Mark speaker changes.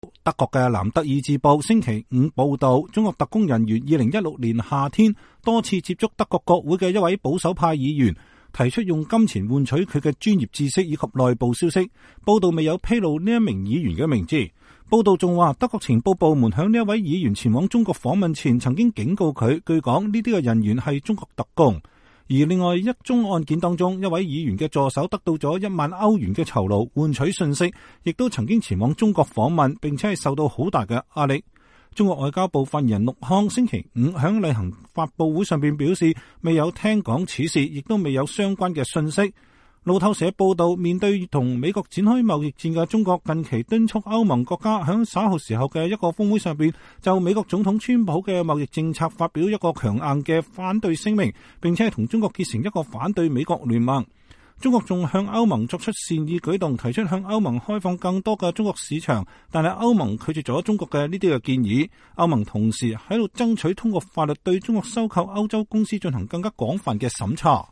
Speaker 1: 德國嘅南德意志報星期五報道，中國特工人員2016年夏天多次接觸德國國會嘅一位保守派議員，提出用金錢換取佢嘅專業知識以及內部消息。報道未有披露呢一名議員嘅名字。報道仲話，德國情報部門向呢一位議員前往中國訪問前，曾經警告佢，據講呢啲嘅人員係中國特工。而另外一宗案件當中，一位議員嘅助手得到咗1萬歐元嘅酬勞換取信息，亦都曾經前往中國訪問，並且係受到好大嘅壓力。中國外交部發言人陸康星期五響例行發佈會上邊表示，未有聽講此事，亦都未有相關嘅信息。路透社報道，面對同美國展開貿易戰嘅中國，近期敦促歐盟國家響稍後時候嘅一個峰會上邊，就美國總統川普嘅貿易政策發表一個強硬嘅反對聲明，並且係同中國結成一個反對美國聯盟。中國仲向歐盟作出善意舉動，提出向歐盟開放更多嘅中國市場，但係歐盟拒絕咗中國嘅呢啲嘅建議。歐盟同時喺度爭取通過法律對中國收購歐洲公司進行更加廣泛嘅審查。